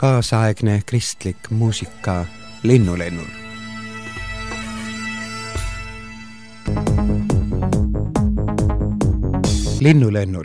kaasaegne kristlik muusika Linnulennul. Linnulennul.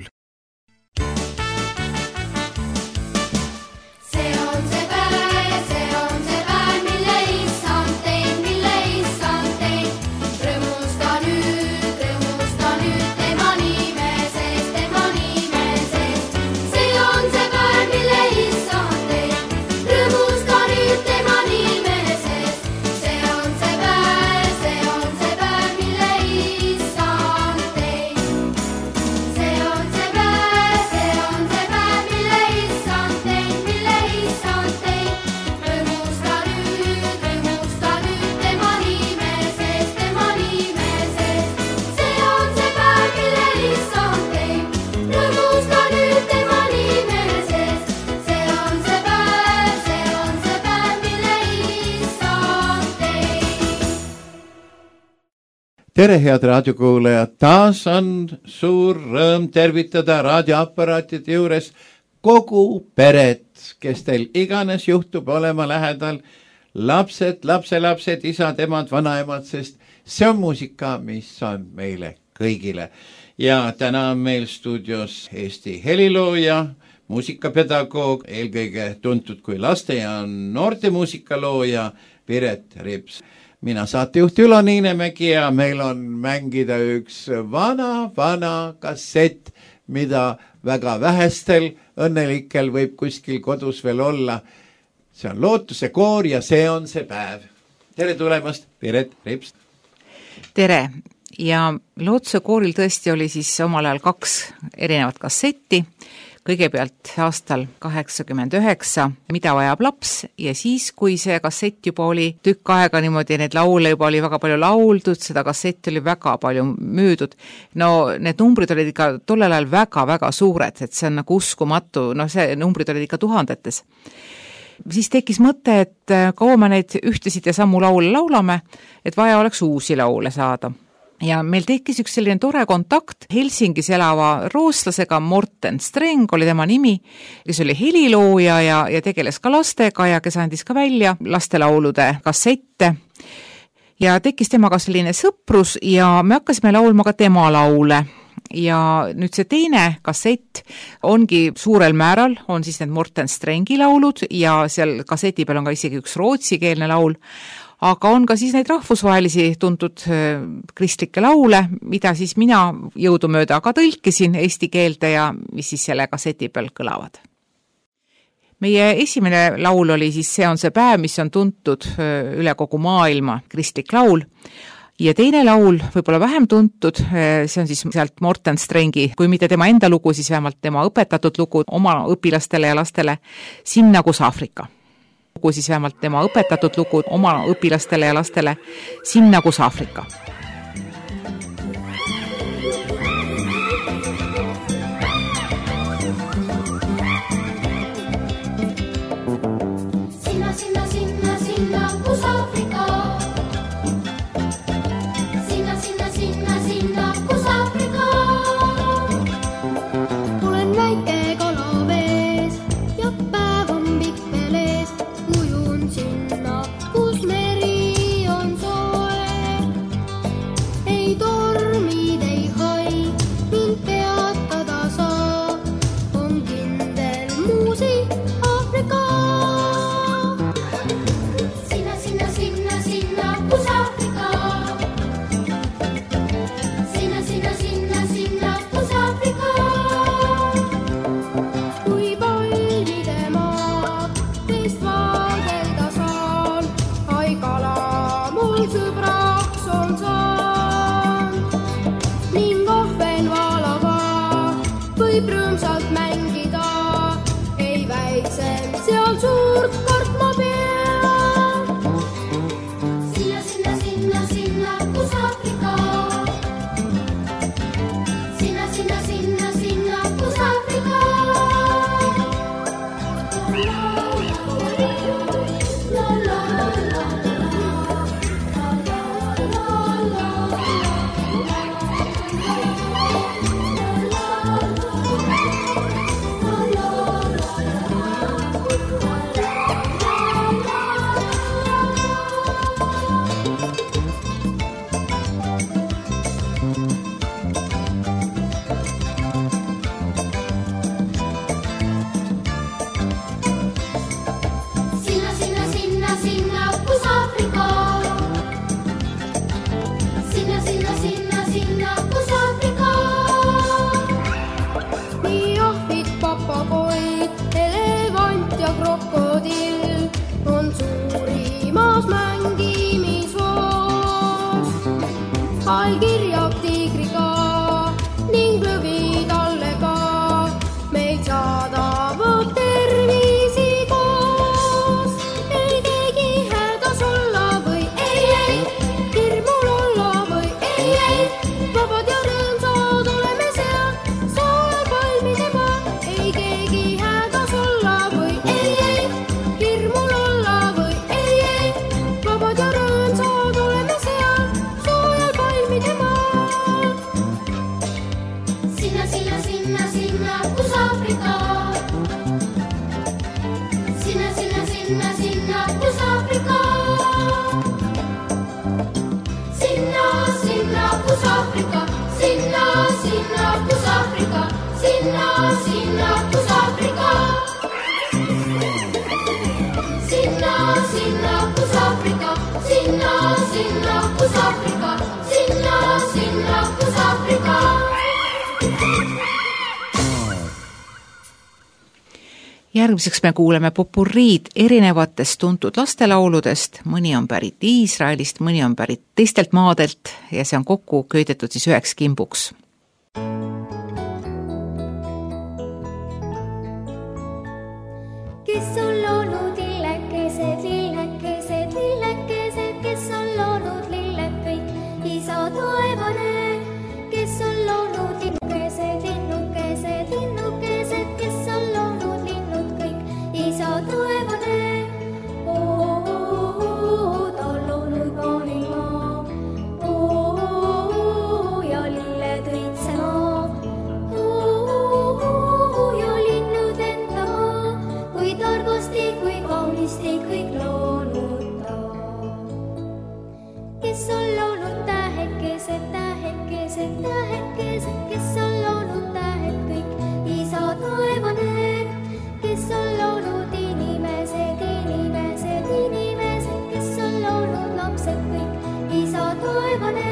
Tere, head raadiokuulajad, taas on suur rõõm tervitada raadioaparaatide juures kogu peret, kes teil iganes juhtub olema lähedal, lapsed, lapselapsed, isad, emad, vanaemad, sest see on muusika, mis on meile kõigile. Ja täna on meil stuudios Eesti helilooja, muusikapedagoog, eelkõige tuntud kui laste ja noorte muusikalooja Piret Rips. Mina saatejuht Ülo Niinemägi ja meil on mängida üks vana kassett, mida väga vähestel õnnelikel võib kuskil kodus veel olla. See on Lootuse koor ja see on see päev. Tere tulemast, Piret Rips. Tere. Ja Lootuse kooril tõesti oli siis omal ajal 2 erinevat kassetti. Kõigepealt aastal 89, Mida vajab laps, ja siis, kui see kassett juba oli tükk aega niimoodi, need laule juba oli väga palju lauldud, seda kassett oli väga palju müüdud. No need numbrid olid ikka tollel ajal väga suured, et see on nagu uskumatu, see numbrid olid ikka tuhandetes. Siis tekkis mõte, et kaua me neid ühtesid ja sammu laule laulame, et vaja oleks uusi laule saada. Ja meil tekkis üks selline tore kontakt Helsingis elava rooslasega, Morten Streng oli tema nimi, kes oli helilooja ja tegeles ka lastega ja kes andis ka välja lastelaulude kassette. Ja tekkis temaga selline sõprus ja me hakkasime laulma ka tema laule. Ja nüüd see teine kassett ongi suurel määral, on siis need Morten Strengi laulud ja seal kasseti peal on ka isegi üks rootsikeelne laul. Aga on ka siis neid rahvusvahelisi tuntud kristlikke laule, mida siis mina jõudumööda ka tõlkisin eesti keelde ja mis siis selle kasseti peal kõlavad. Meie esimene laul oli siis See on see päev, mis on tuntud üle kogu maailma kristlik laul. Ja teine laul, võib-olla vähem tuntud, see on siis sealt Morten Strengi, kui mitte tema enda lugu, siis vähemalt tema õpetatud lugu oma õpilastele ja lastele Sinna kus Aafrika. Siis vähemalt tema õpetatud lugu oma õpilastele ja lastele Sinna kus Aafrika. Järgmiseks me kuuleme popurriid erinevatest tuntud lastelauludest, mõni on pärit Iisraelist, mõni on pärit teistelt maadelt ja see on kokku köidetud siis üheks kimbuks. Kes on loonud lillekesed, lillekesed, lillekesed, kes on loonud lilled kõik, isa taevane. Kes on loonud linnukesed, linnukesed, linnukesed, kes on loonud linnud kõik, isa taevane. Ta on loonud maailma, ja lilled õitsema, ja linnud enda maa, kui targasti, kui kaunisti kõik loonud ta. Kes on loonud tähekesed, tähekesed, tähekesed, kes on loonud tähed kõik, isa taevane. Kes on loonud inimesed, inimesed, inimesed, kes on loonud lapsed kõik, isa taevane.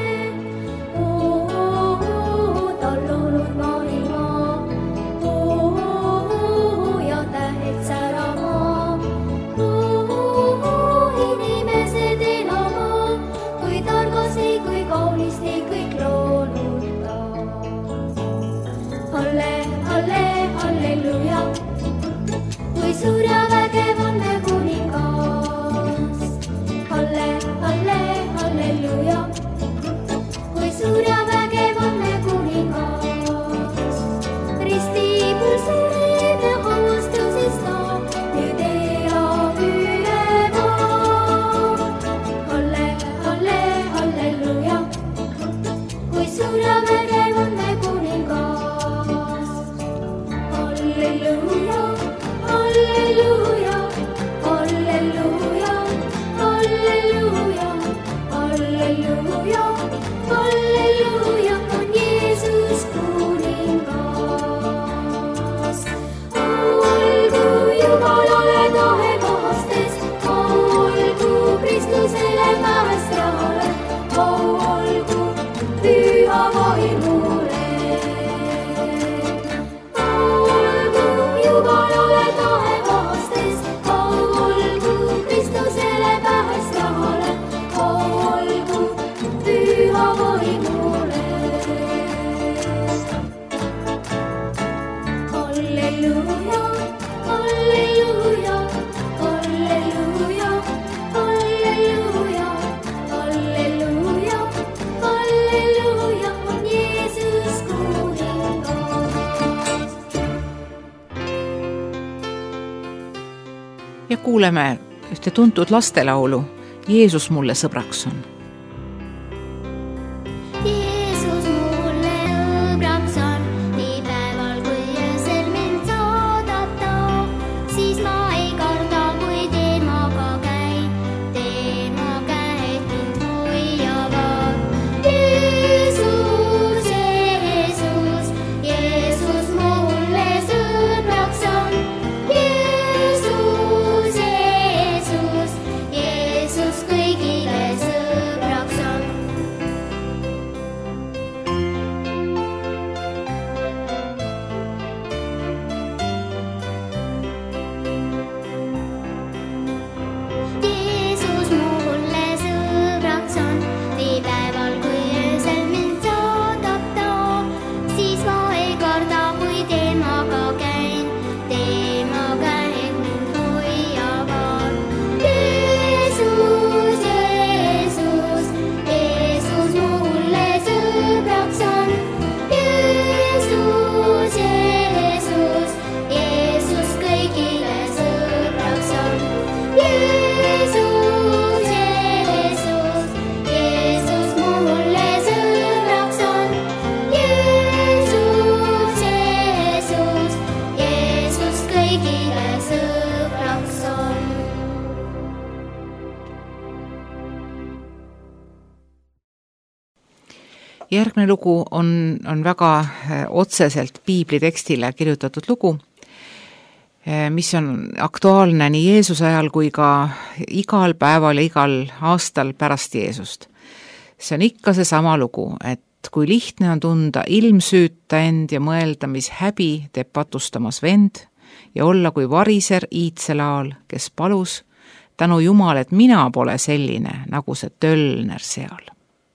Ta on loonud maailma, ja tähed särama, inimesed elama, kui targasti, kui kaunisti kõik loonud ta. Halle, halle, halleluja, kui suur ja vägev on me kuningas. Halle, halle, halleluja, kui suur ja vägev on me kuningas. Ristipul sureb ja hauast tõusis ta, nüüd elab üle maa. Halle, halle, halleluja, kui suur ja vägev on me kuningas. Halleluja, halleluja, halleluja, halleluja, halleluja, halleluja, on Jeesus kuningas. Olgu Jumalale tahe kohastes, olgu Kristusele päästjale, olgu püha vaimule. Olgu Jumalale tahe kohastes, olgu Kristusele päästjale, olgu püha vaimule. Halleluja, halleluja, halleluja, halleluja, halleluja, halleluja, on Jeesus kuningas. Ja kuuleme ühte tuntud lastelaulu, Jeesus mulle sõbraks on. Jeesus mulle sõbraks on, nii päeval kui öösel mind saadab ta, siis ma ei karda, kui temaga käin, tema käed mind hoiavad. Jeesus, Jeesus, Jeesus mulle sõbraks on. Jeesus, Jeesus, Jeesus kõigile sõbraks on. Jeesus mulle sõbraks on, nii päeval kui öösel mind saadab ta, siis ma ei karda, kui temaga käin, tema käed mind hoiavad. Jeesus, Jeesus, Jeesus mulle sõbraks on. Jeesus, Jeesus, Jeesus kõigile sõbraks on. Jeesus, Jeesus, Jeesus mulle sõbraks on. Jeesus, Jeesus, Jeesus kõigile sõbraks on. Järgmine lugu on väga otseselt piibli tekstile kirjutatud lugu, mis on aktuaalne nii Jeesuse ajal kui ka igal päeval ja igal aastal pärast Jeesust. See on ikka seesama lugu, et kui lihtne on tunda ilmsüüta end ja mõelda, mis häbi teeb patustamas vend ja olla kui variser iitselaal, kes palus, tänu Jumal, et mina pole selline, nagu see tölner seal.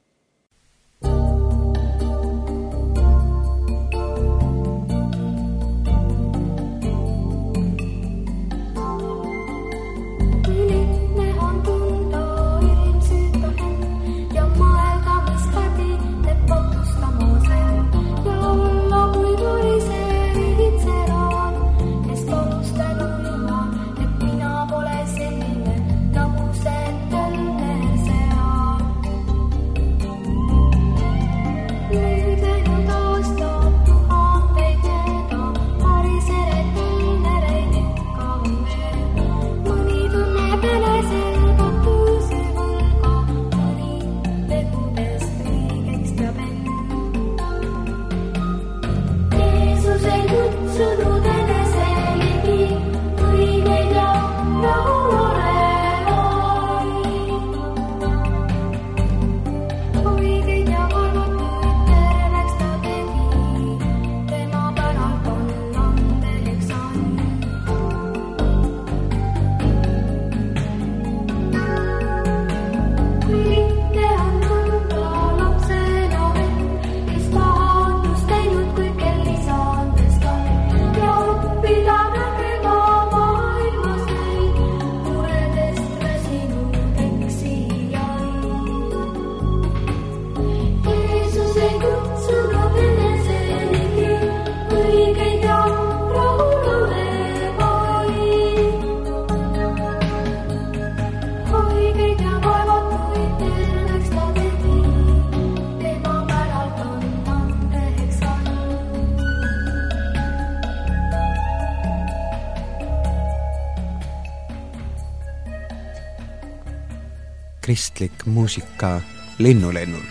Kristlik muusika Linnulennul.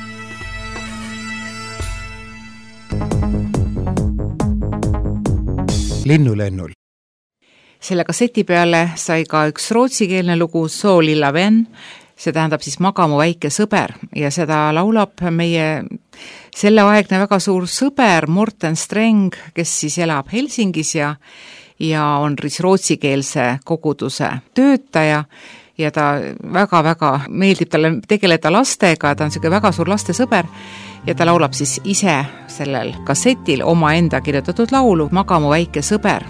Linnulennul. Selle kasseti peale sai ka üks rootsikeelne lugu So lilla vän, see tähendab siis Maga mu väike sõber ja seda laulab meie selleaegne väga suur sõber Morten Streng, kes siis elab Helsingis ja on rootsikeelse koguduse töötaja ja ta väga-väga meeldib talle tegeleda lastega, ta on selline väga suur lastesõber ja ta laulab siis ise sellel kassetil oma enda kirjutatud laulu Maga mu väike sõber.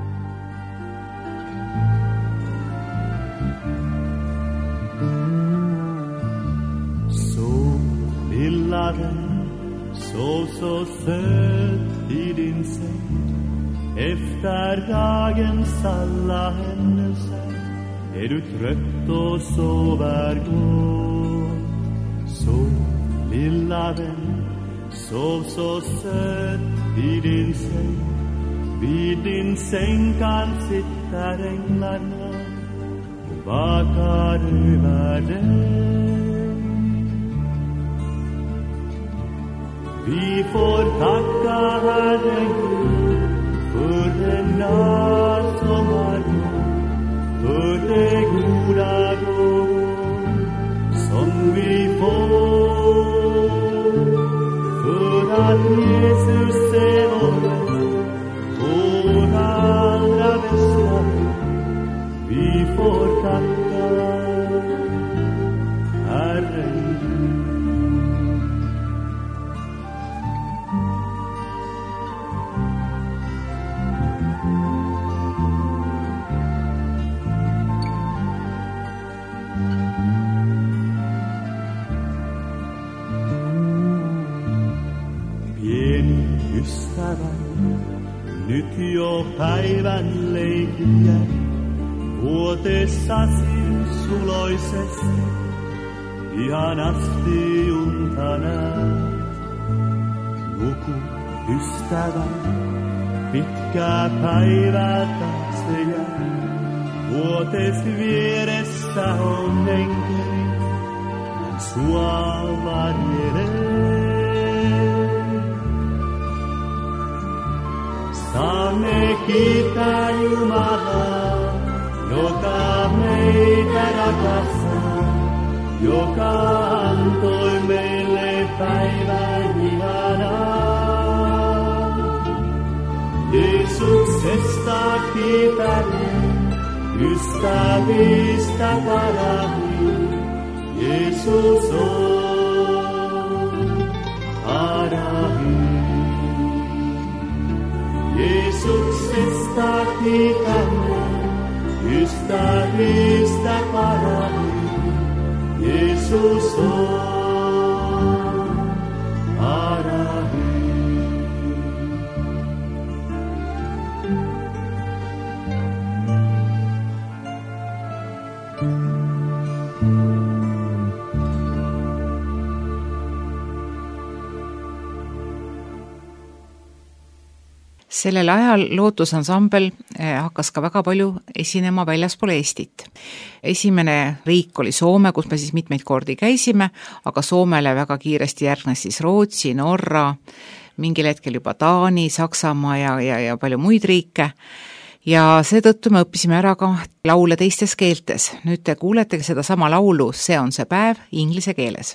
Så lilla vän, så söt i din säng efter dagens alla händelser. Är du trött och sover gott? Så lilla vän, sov så söt i din säng. Vid din säng kan sitta änglarna och vakar över dig. Vi får tacka Herren Gud för den dag som har gått, för det goda gång som vi får, för att Jesus är vår allra bästa. Vi får tacka Herren. Nyt jo päivän leikkiä vuotessasi suloisesti ihanasti unta näet. Nuku ystävän pitkää päivää taakse jää. Vuotes vieressä on enkeli, sua varjelee. Saamme kiittää Jumalaa, joka meitä rakastaa, joka antoi meille päivän ihanaa. Jeesuksesta kiitämme, ystävistä parahin, Jeesus on parahin. Jeesuksesta kiitämme, ystävistä parahin, Jeesus on parahin. Sellel ajal lootusansambel hakkas ka väga palju esinema väljaspool Eestit. Esimene riik oli Soome, kus me siis mitmeid kordi käisime, aga Soomele väga kiiresti järgnes siis Rootsi, Norra, mingil hetkel juba Taani, Saksamaa ja palju muid riike. Ja seetõttu me õppisime ära ka laule teistes keeltes. Nüüd te kuuletegi seda sama laulu, see on see päev inglise keeles.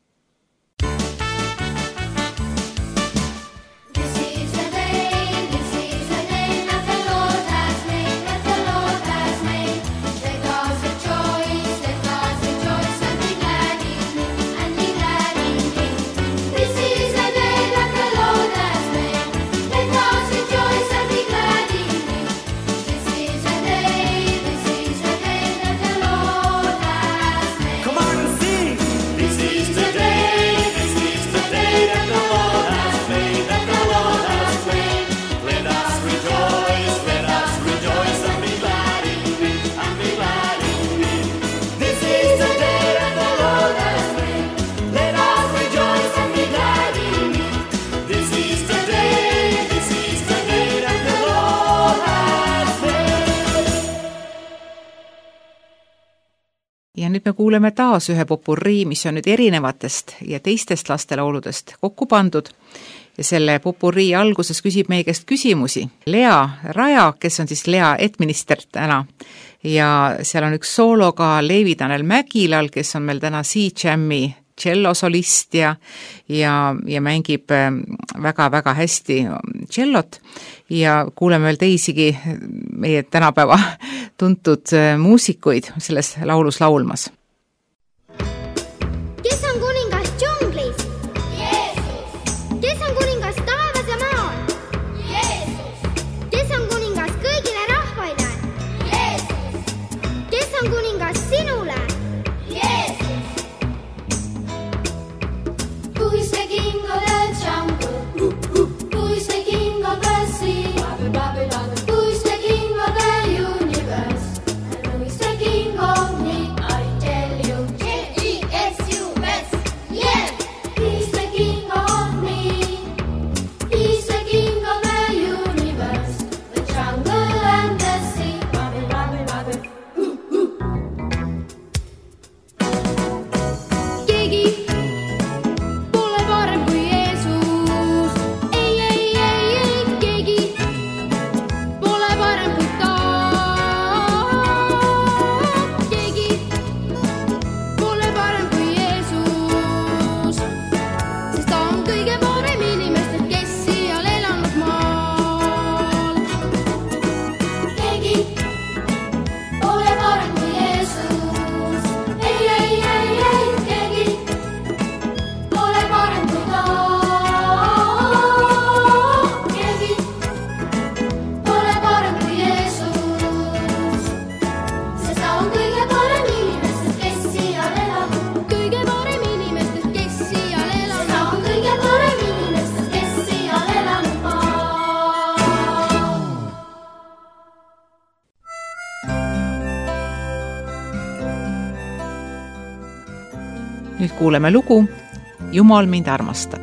Ja nüüd me kuuleme taas ühe popurrii, mis on nüüd erinevatest ja teistest lastelauludest kokku pandud. Ja selle popurrii alguses küsib meie käest küsimusi. Lea Raja, kes on siis Lea Edminister täna. Ja seal on üks soologa Leevi Tanel Mägilal, kes on meil täna C-Jammi cellosolist ja mängib väga-väga hästi cellot. Ja kuuleme veel teisigi meie tänapäeva tuntud muusikuid selles laulus laulmas. Kes on kuningas džunglis? Jeesus! Kes on kuningas taevas ja maal? Jeesus! Kes on kuningas kõigile rahvaile? Jeesus! Kes on kuningas sinule? Jeesus! Who's the king of the jungle? Who's the king of the sea? Who's the king of the universe? And who's the king of me? I tell you, J-E-S-U-S. Yeah! He's the king of me. He's the king of the universe. The jungle and the sea. Keegi pole parem kui Jeesus. Ei, keegi pole parem kui ta. Keegi pole parem kui Jeesus. Sest ta on kõige parem inimestelt, kes siial elanud maal. Keegi pole parem kui Jeesus. Ei, keegi pole parem kui ta. Keegi pole parem kui Jeesus. Sest ta on kõige parem inimestest, kes siial elanud. Kõige parem inimestest, kes siial elanud. Sest ta on kõige parem inimestest, kes siial elanud maal. Nüüd kuuleme lugu Jumal mind armastab.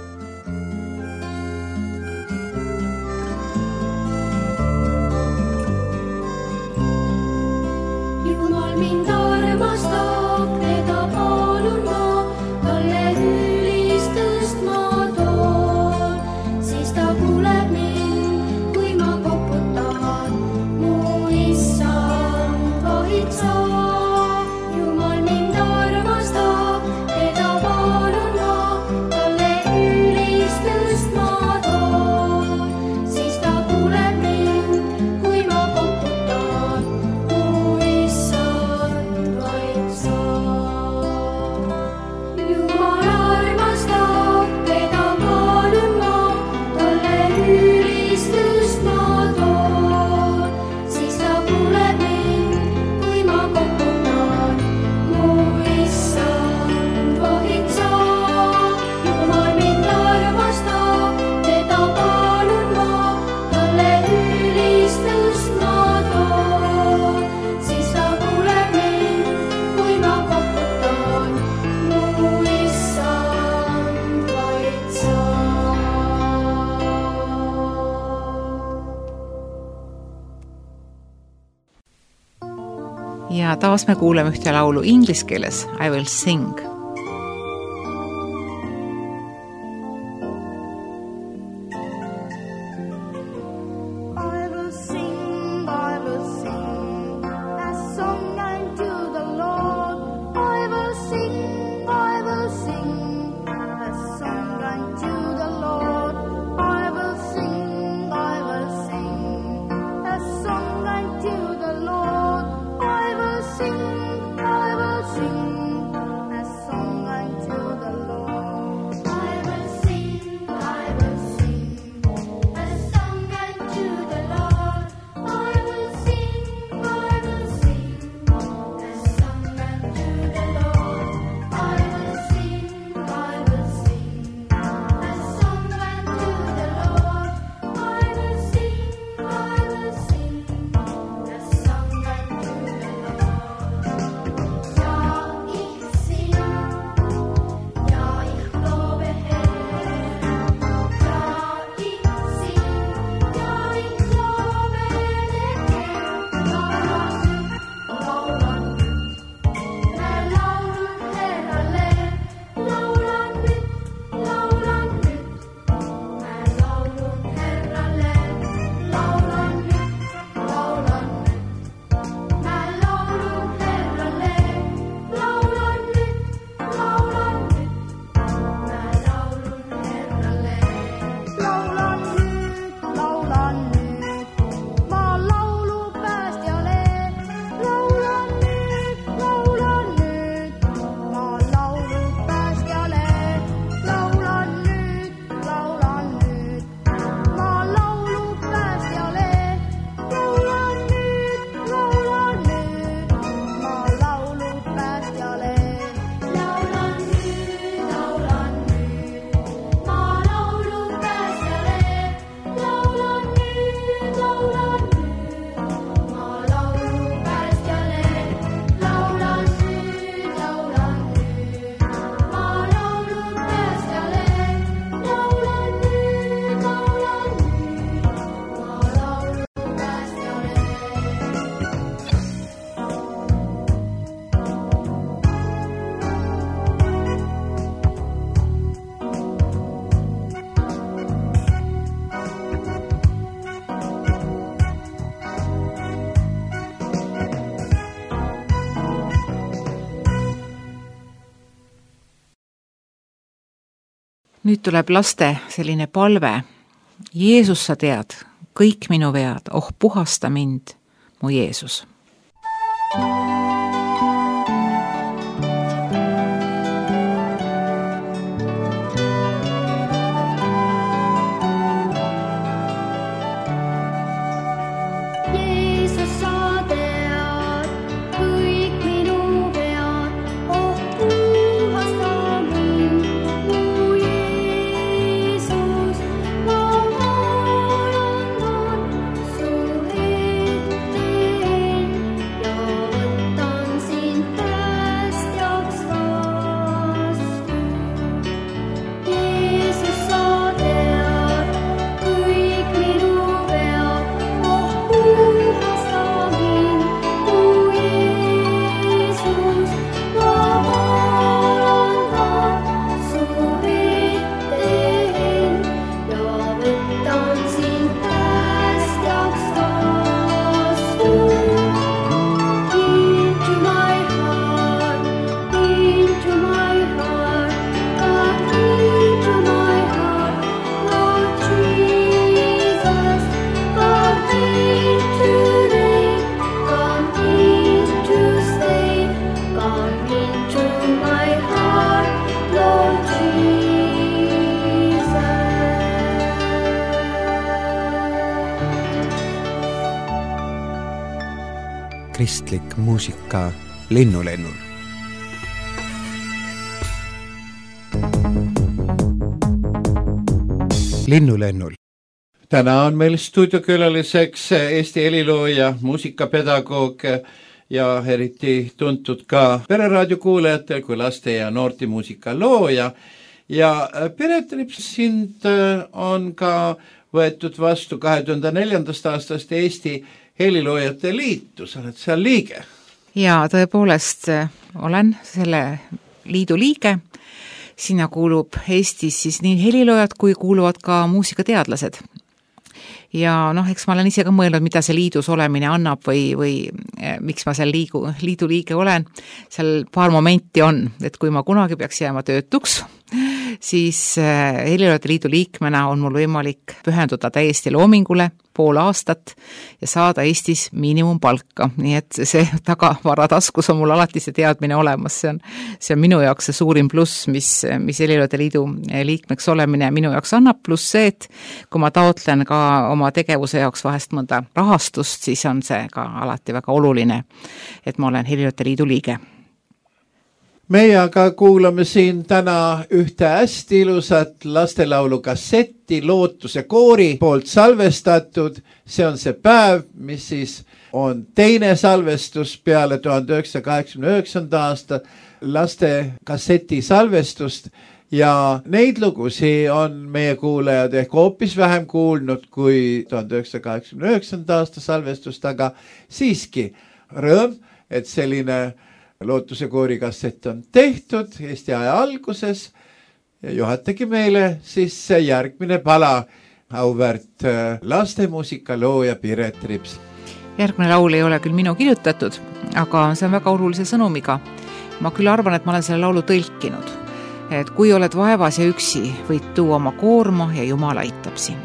Jumal mind armastab, teda palun ma, talle ülistust ma toon. Siis ta kuuleb mind, kui ma koputan, mu issand hoidsa. Jumal mind armastab, teda palun ma, talle ülistust ma toon. Siis ta kuuleb mind, kui ma ja taas me kuuleme ühte laulu inglise keeles, I will sing. Nüüd tuleb laste selline palve. Jeesus, sa tead kõik minu vead, puhasta mind, mu Jeesus. Kristlik muusika Linnulennul. Linnulennul. Täna on meil stuudiokülaliseks Eesti helilooja, muusikapedagoog ja eriti tuntud ka Pereraadio kuulajatel kui laste ja noorte muusikalooja. Ja Piret, sind on ka võetud vastu 2004. aastast Eesti heliloojate liitu, sa oled seal liige. Ja tõepoolest olen selle liidu liige. Sinna kuulub Eestis siis nii heliloojad kui kuuluvad ka muusikateadlased. Ja eks ma olen ise ka mõelnud, mida see liidus olemine annab või miks ma seal liidu liige olen. Seal paar momenti on, et kui ma kunagi peaks jääma töötuks, siis heliloojate liidu liikmena on mul võimalik pühenduda täiesti loomingule pool aastat ja saada Eestis miinimumpalka. Nii et see tagavara taskus on mul alati see teadmine olemas. See on minu jaoks see suurim pluss, mis heliloojate liidu liikmeks olemine minu jaoks annab, pluss see, et kui ma taotlen ka oma tegevuse jaoks vahest mõnda rahastust, siis on see ka alati väga oluline, et ma olen heliloojate liidu liige. Meie aga kuulame siin täna ühte hästi ilusat lastelaulu kassetti Lootuse koori poolt salvestatud. See on see päev, mis siis on teine salvestus peale 1989. aasta laste kasseti salvestust ja neid lugusi on meie kuulajad ehk hoopis vähem kuulnud kui 1989. aasta salvestust, aga siiski rõõm, et selline Lootuse koori kassett on tehtud Eesti aja alguses ja juhatagi meile siis järgmine pala, auväärt lastemuusika looja Piret Rips. Järgmine laul ei ole küll minu kirjutatud, aga see on väga olulise sõnumiga. Ma küll arvan, et ma olen selle laulu tõlkinud, et kui oled vaevas ja üksi, võid tuua oma koorma ja Jumal aitab sind.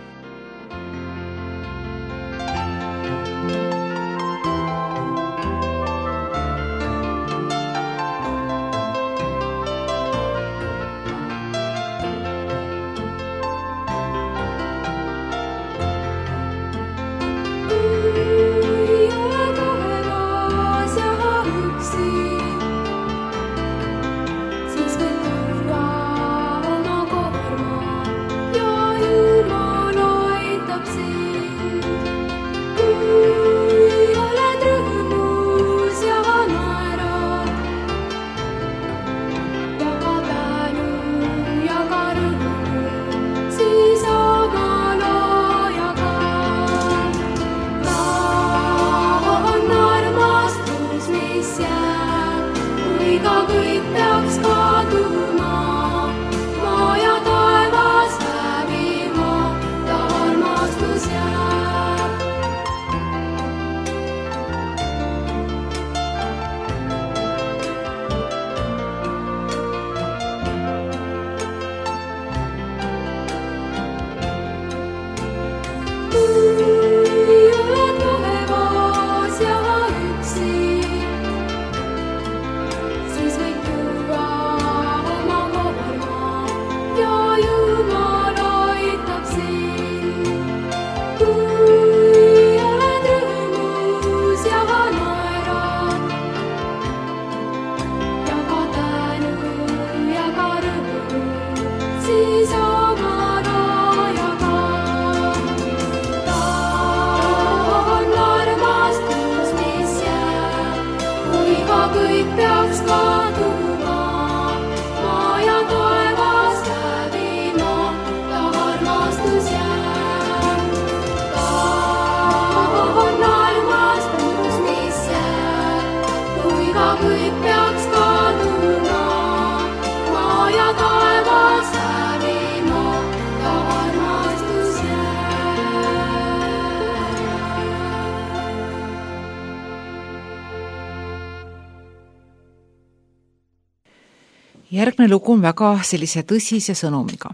Järgmine lugu on väga sellise tõsise sõnumiga.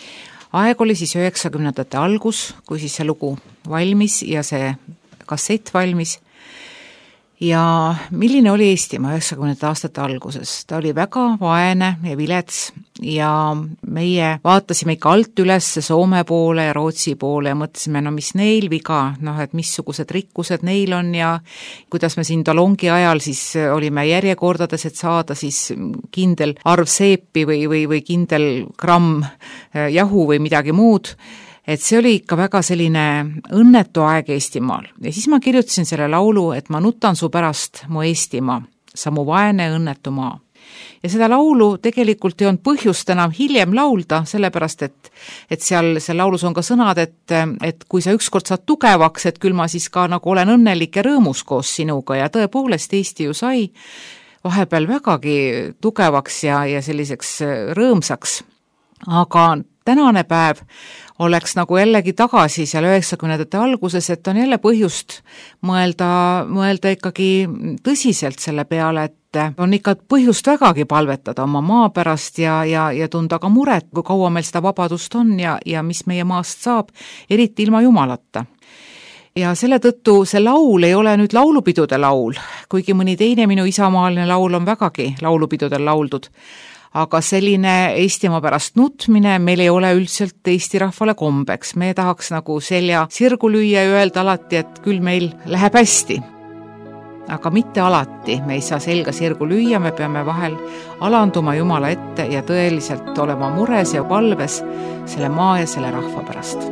Aeg oli siis 90. algus, kui siis see lugu valmis ja see kassett valmis. Ja milline oli Eestimaa 90. aastate alguses? Ta oli väga vaene ja vilets ja meie vaatasime ikka alt üles Soome poole ja Rootsi poole ja mõtlesime, mis neil viga, et missugused rikkused neil on ja kuidas me siin talongi ajal siis olime järjekordades, et saada siis kindel arv seepi või kindel gramm jahu või midagi muud. Et see oli ikka väga selline õnnetu aeg Eestimaal. Ja siis ma kirjutasin selle laulu, et ma nutan su pärast mu Eestimaa, sa mu vaene õnnetu maa. Ja seda laulu tegelikult ei olnud põhjust enam hiljem laulda, sellepärast et seal laulus on ka sõnad, et kui sa ükskord saad tugevaks, et küll ma siis ka nagu olen õnnelik ja rõõmus koos sinuga ja tõepoolest Eesti ju sai vahepeal vägagi tugevaks ja selliseks rõõmsaks. Aga tänane päev oleks nagu jällegi tagasi seal 90ndate alguses, et on jälle põhjust mõelda ikkagi tõsiselt selle peale, et on ikka põhjust vägagi palvetada oma maa pärast ja tunda ka muret, kui kaua meil seda vabadust on ja mis meie maast saab, eriti ilma Jumalata. Ja selle tõttu see laul ei ole nüüd laulupidude laul, kuigi mõni teine minu isamaaline laul on vägagi laulupidudel lauldud. Aga selline Eestimaa pärast nutmine meil ei ole üldiselt Eesti rahvale kombeks. Me tahaks nagu selja sirgu lüüa ja öelda alati, et küll meil läheb hästi. Aga mitte alati. Me ei saa selga sirgu lüüa, me peame vahel alanduma Jumala ette ja tõeliselt olema mures ja palves selle maa ja selle rahva pärast.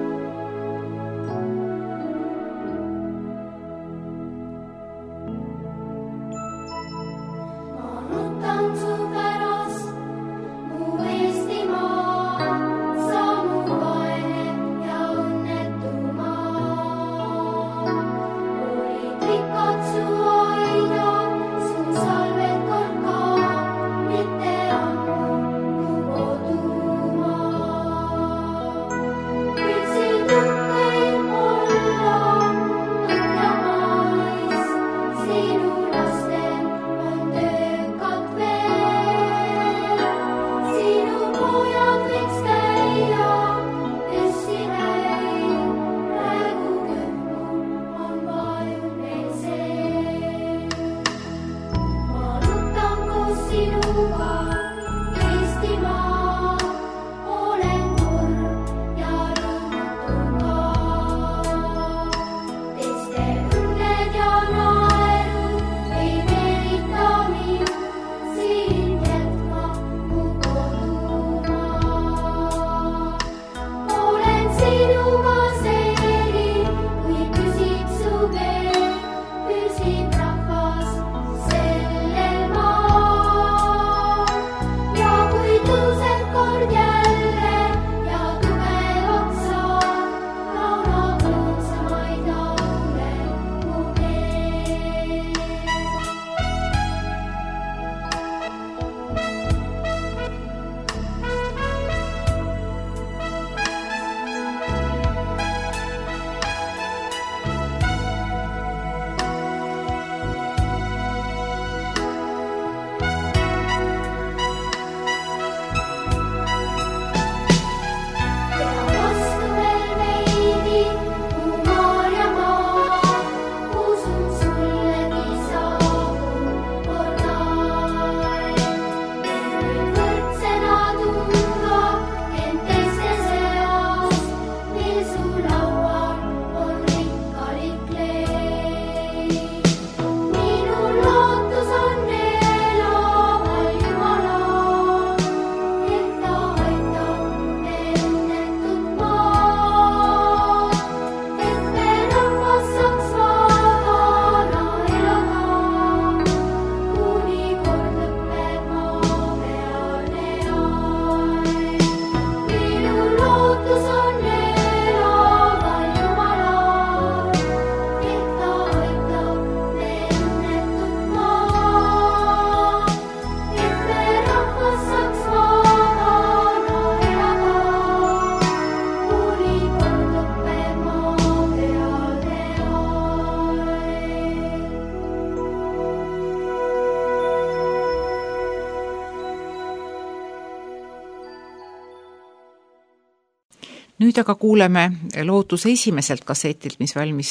Nüüd aga kuuleme lootuse esimeselt kassetilt, mis valmis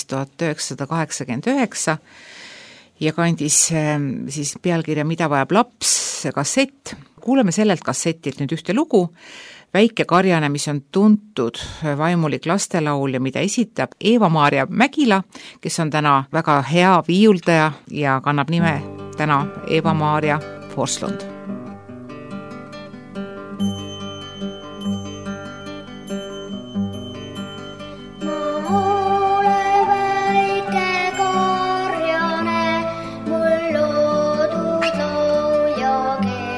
1989 ja kandis siis pealkirja Mida vajab laps, kassett. Kuuleme sellelt kassetilt nüüd ühte lugu, Väike karjane, mis on tuntud vaimulik lastelaul ja mida esitab Eva-Maria Mägila, kes on täna väga hea viiuldaja ja kannab nime täna Eva-Maria Forslund. Mul loodud laul ja keel.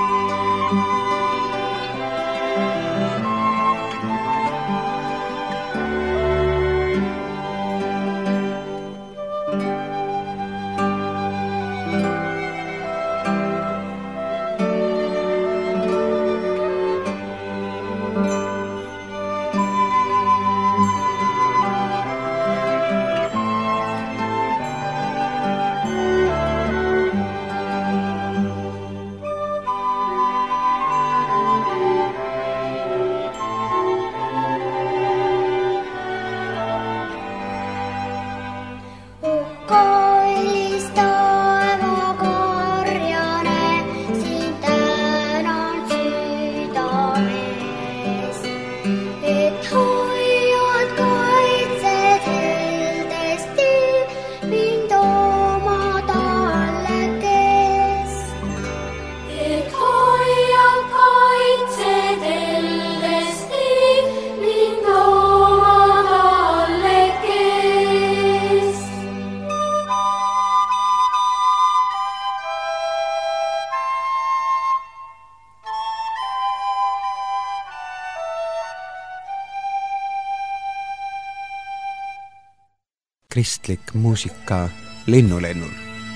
Kristlik muusika Linnulennul.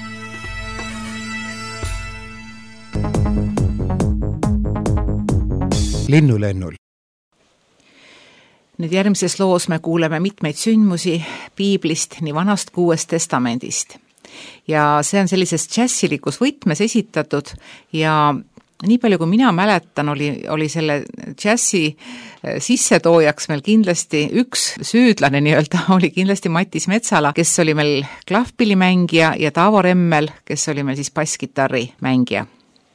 Linnulennul. Nüüd järgmises loos me kuuleme mitmeid sündmusi piiblist, nii Vanast kui Uuest Testamendist. Ja see on sellises džässilikus võtmes esitatud ja nii palju, kui mina mäletan, oli selle džässi sissetoojaks meil kindlasti üks süüdlane nii-öelda, oli kindlasti Mattis Metsala, kes oli meil klahvpillimängija ja Taavo Remmel, kes oli meil siis basskitarri mängija.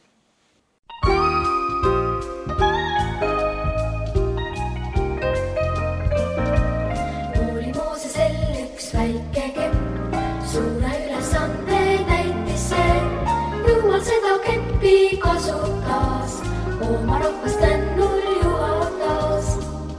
Oli Moosesel üks väike kepp, suure ülesande täitis see. Jumal seda keppi kasutas, oma rahvast tännul juhatas.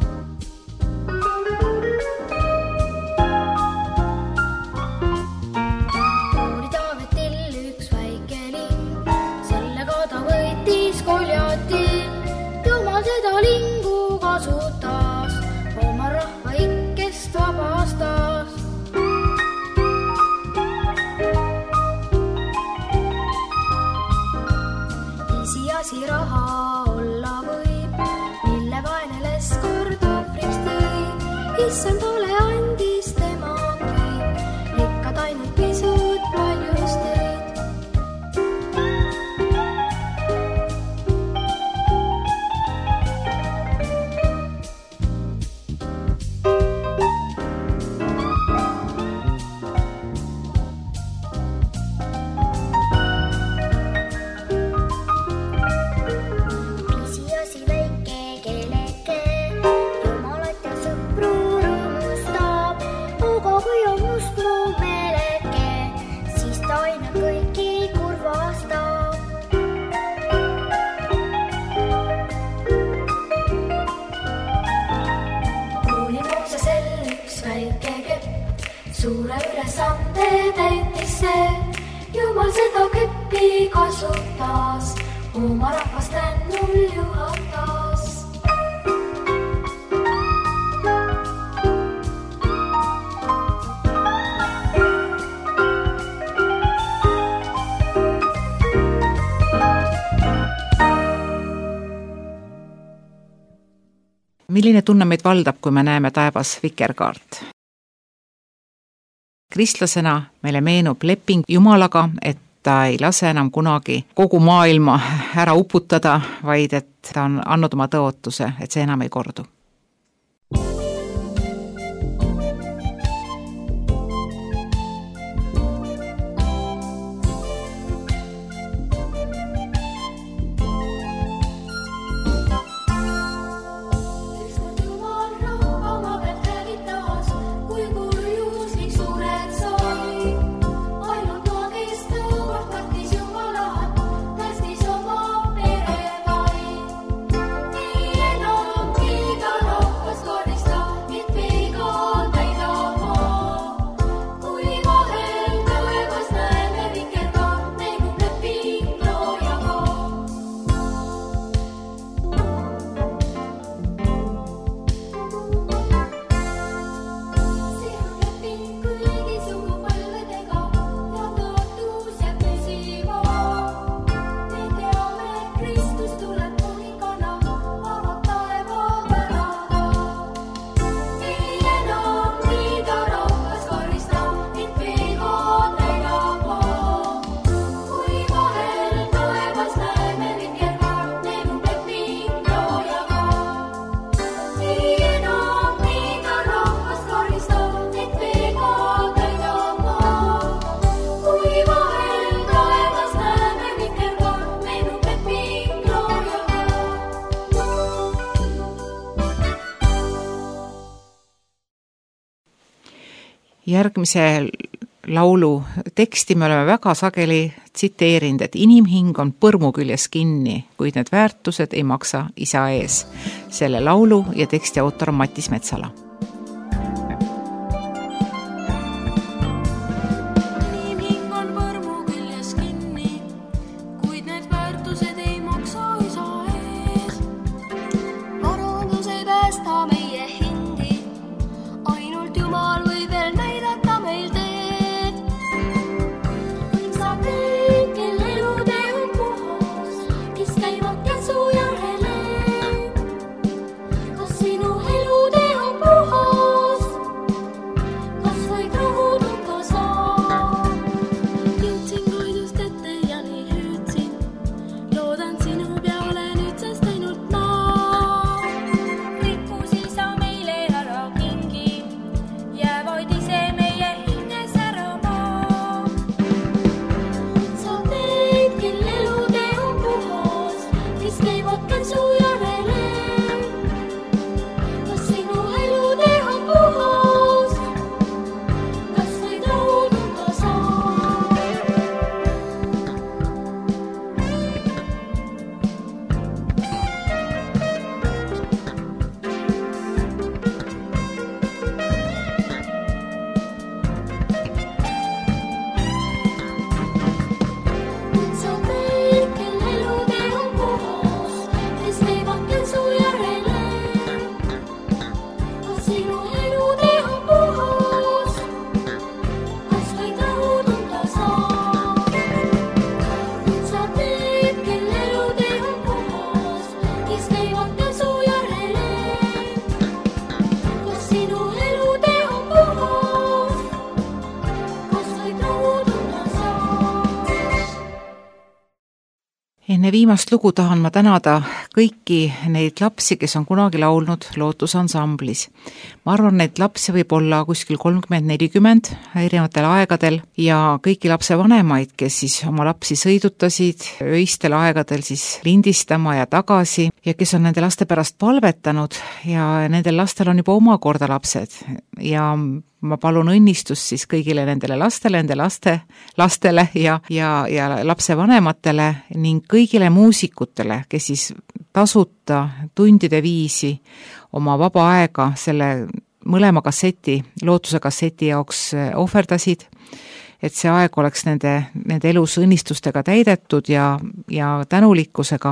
Oli Taavetil üks väike linn, sellega ta võitis Goljati. Jumal seda lingu kasutas, oma rahva ikkest vabastas. Asi raha olla võib, mille vaeneles kord ohvriks tõi. Issand ole andis tema kõik, rikkad ainult pisut paljust tõid. Suure ülesande täitis see, Jumal seda keppi kasutas, oma rahvast tännul juhatas. Milline tunne meid valdab, kui me näeme taevas vikerkaart? Kristlasena meile meenub leping Jumalaga, et ta ei lase enam kunagi kogu maailma ära uputada, vaid et ta on andnud oma tõotuse, et see enam ei kordu. Nii enam kiida Järgmise laulu teksti me oleme väga sageli tsiteerinud, et inimhing on põrmu küljes kinni, kuid need väärtused ei maksa isa ees. Selle laulu ja teksti autor on Mattis Metsala. Enne viimast lugu tahan ma tänada kõiki neid lapsi, kes on kunagi laulnud Lootusansamblis. Ma arvan, neid lapsi võib olla kuskil 30-40 erinevatel aegadel ja kõiki lapse vanemaid, kes siis oma lapsi sõidutasid öistel aegadel siis lindistama ja tagasi ja kes on nende laste pärast palvetanud ja nendel lastel on juba omakorda lapsed ja ma palun õnnistust siis kõigile nendele lastele, nende lastele ja lapse vanematele ning kõigile muusikutele, kes siis tasuta tundide viisi oma vaba aega selle mõlema kasseti, Lootuse kasseti jaoks ohverdasid, et see aeg oleks nende elus õnnistustega täidetud ja tänulikkusega.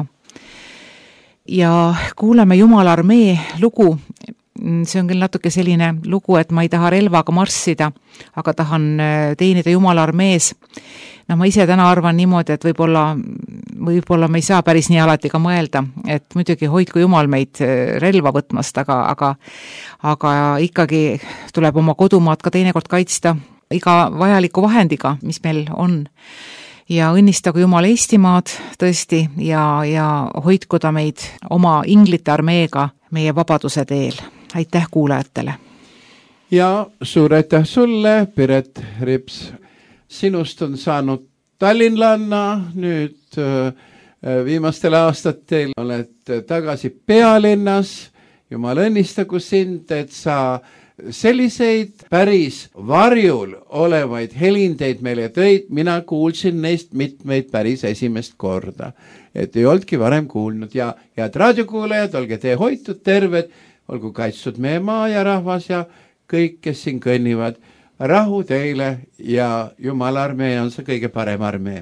Ja kuuleme Jumala armee lugu. See on küll natuke selline lugu, et ma ei taha relvaga marssida, aga tahan teenida Jumala armees. Ma ise täna arvan niimoodi, et võib-olla me ei saa päris nii alati ka mõelda, et muidugi hoidku Jumal meid relva võtmast, aga ikkagi tuleb oma kodumaad ka teinekord kaitsta iga vajaliku vahendiga, mis meil on. Ja õnnistagu Jumal Eestimaad tõesti ja hoidku ta meid oma inglite armeega meie vabaduse teel. Aitäh kuulajatele! Ja suur aitäh sulle, Piret Rips! Sinust on saanud tallinlanna, nüüd viimastel aastatel oled tagasi pealinnas. Jumal õnnistagu sind, et sa selliseid päris varjul olevaid helindeid meile tõid. Mina kuulsin neist mitmeid päris esimest korda, et ei oldki varem kuulnud. Ja head raadiokuulajad, olge tee hoitud terved, olgu kaitstud meie maa ja rahvas ja kõik, kes siin kõnnivad. Rahu teile ja Jumala armee on see kõige parem armee.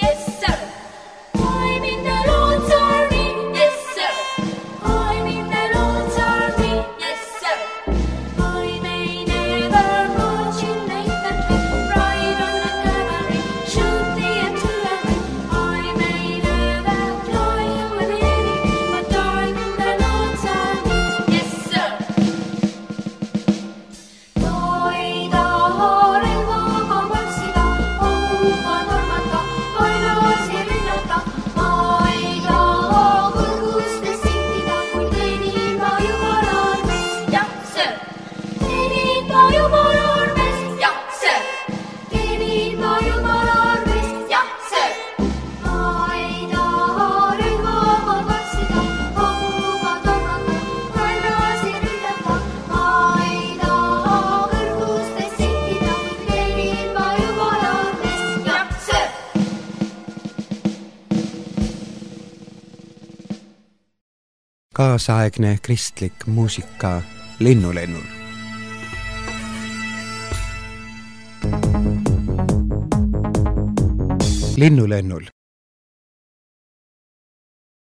I'm in the kaasaegne kristlik muusika Linnulennul. Linnulennul